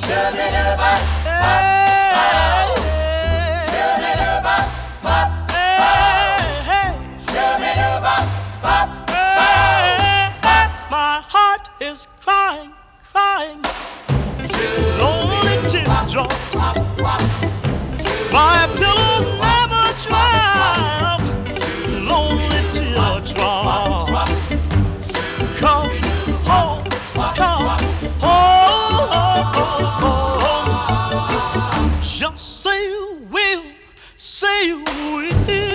My heart is crying, crying, lonely teardrops. My pillow never dry, lonely teardrops. Come home, come home. Just say you will, say you will.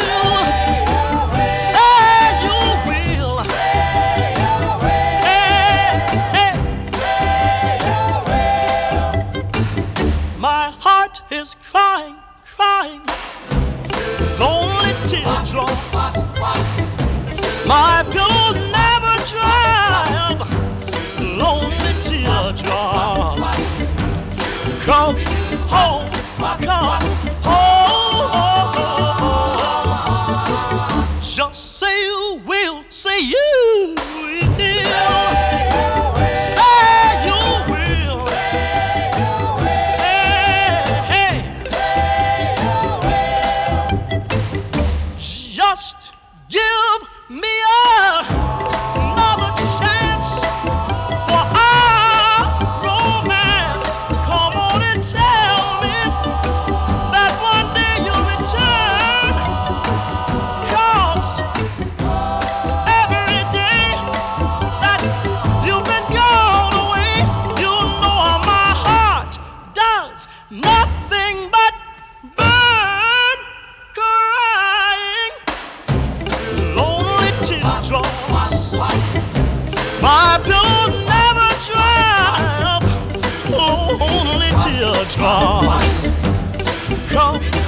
My heart is crying, crying, lonely teardrops. My pillow never dry, lonely teardrops. Come home, come home. Just say you will, say you will. Just give me another chance for our romance. Come on and tell me that one day you'll return. 'Cause every day that you've been gone away, you know how my heart does nothing but burn, crying. Lonely teardrops. My pillow never dry, lonely teardrops. Come